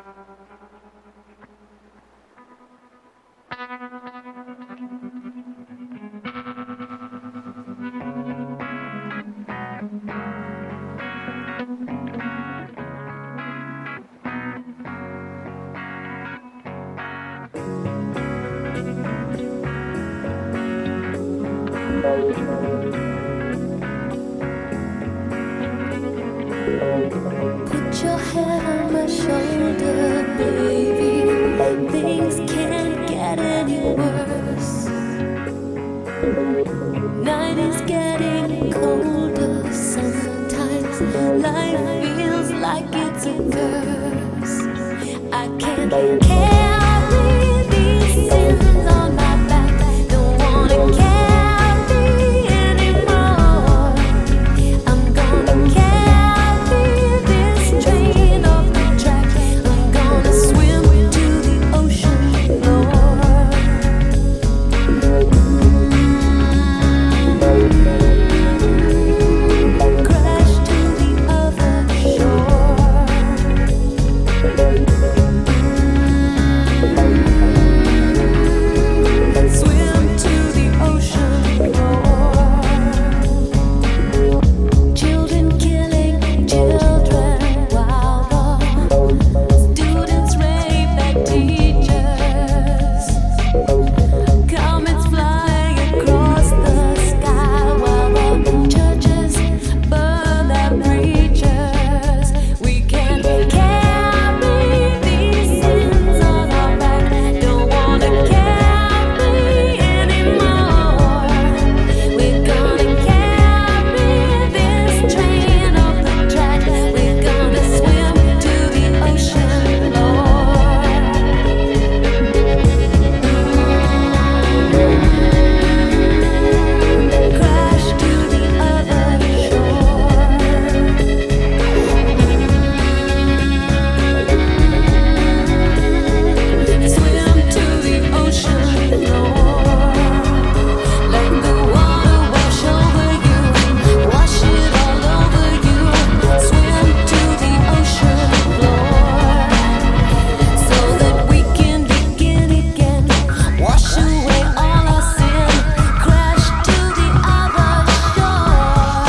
Put your head on my shoulder, baby. Things can't get any worse. Night is getting colder. Sometimes life feels like it's a curse. I can't carry these sins on my back. Don't wanna carry anymore. I'm gonna carry this train off the track. I'm gonna swim to the ocean floor. Crash to the other shore. Swim to the ocean floor. Children killing children while the students rape their teachers. Comets flying across the sky while the churches burn their preachers. We can't carry these sins on our back. Don't wanna carry anymore. We're gonna carry this train off the track. We're gonna swim to the ocean floor. Crash to the other shore. Swim to the ocean floor. Let the water wash over you, wash it all over you. Swim to the ocean floor, so that we can begin again. Wash away all our sin. Crash to the other shore.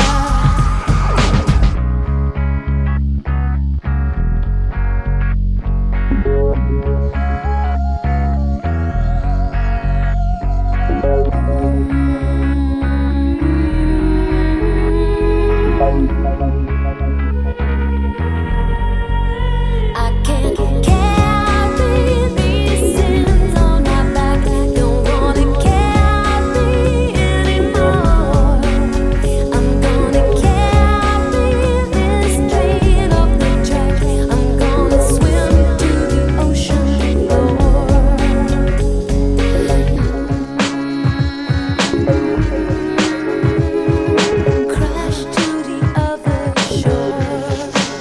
I can't carry these sins on my back. Don't wanna carry anymore. I'm gonna carry this train off the track. I'm gonna swim to the ocean floor. Crash to the other shore.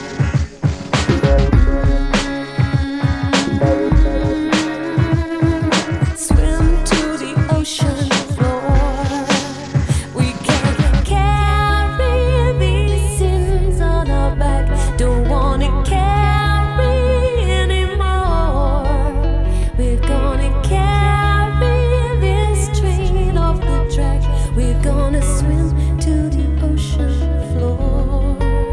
Swim to the ocean floor. We can't carry these sins on our back. Don't wanna carry anymore. We're gonna carry this train off the track. We're gonna swim to the ocean floor.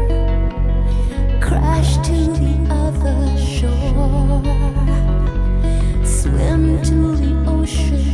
Crash to the other shore. Swim to the ocean